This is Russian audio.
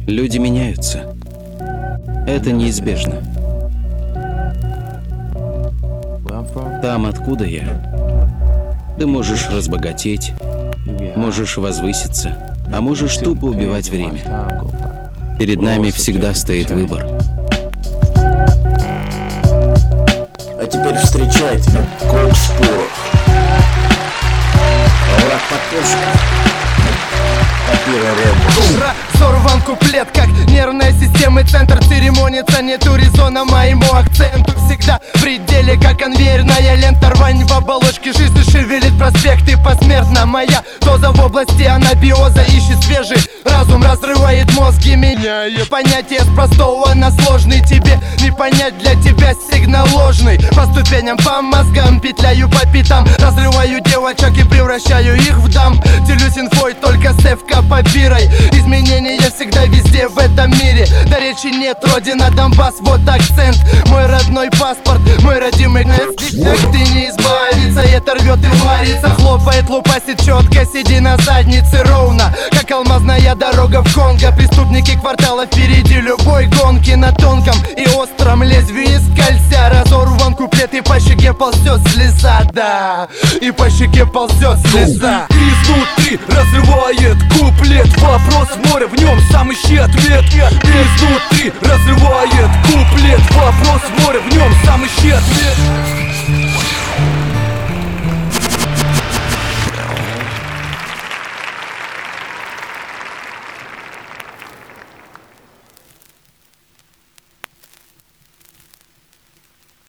Люди меняются. Это неизбежно. Там, откуда я, ты можешь разбогатеть, можешь возвыситься, а можешь тупо убивать время. Перед нами всегда стоит выбор. А теперь встречайте Кокс Порох. Враг подпольщика. Разорван куплет, как нервная система, центр церемонится, нету резона моему акценту. Всегда в пределе, как конвейерная лента, рвань в оболочке жизни шевелит проспекты посмертно. Моя доза в области анабиоза, ищет свежий разум, разрывает мозги, меняя понятие с простого на сложный. Тебе не понять, для тебя сигнал ложный. По ступеням, по мозгам петляю по пятам, разрываю девочек и превращаю их в дам. Делюсь инфой только с копирой. Изменения всегда везде в этом мире. До речи нет, родина Донбасс, вот акцент. Мой родной паспорт, мой родимый крест. Как ты не избавиться, это рвет и варится. Хлопает, лупасит четко, сиди на заднице ровно, как алмазная дорога в Конго. Преступники квартала впереди любой гонки, на тонком и остром лезвии скользя. Разорван куплет и по щеке ползет слеза, да. И по щеке ползет слеза. Изнутри разрывает куплет, вопрос моря, в нем сам ищи ответ. Изнутри разрывает куплет, вопрос моря, в нем сам ищи ответ.